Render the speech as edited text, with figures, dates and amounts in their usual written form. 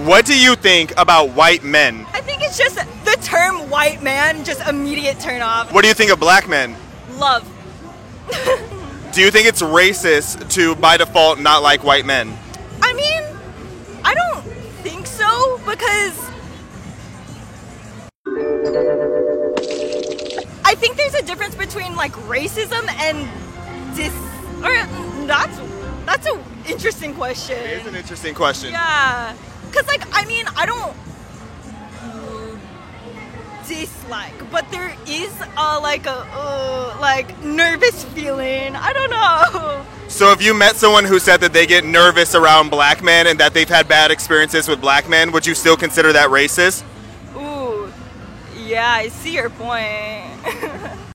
What do you think about white men? I think it's just the term white man, just immediate turn off. What do you think of black men? Love. Do you think it's racist to, by default, not like white men? I mean, I don't think so, because I think there's a difference between like racism and that's an interesting question. It is an interesting question. Yeah, because like I mean I don't dislike, but there is like nervous feeling. I don't know. So if you met someone who said that they get nervous around black men and that they've had bad experiences with black men, would you still consider that racist? Ooh, yeah, I see your point.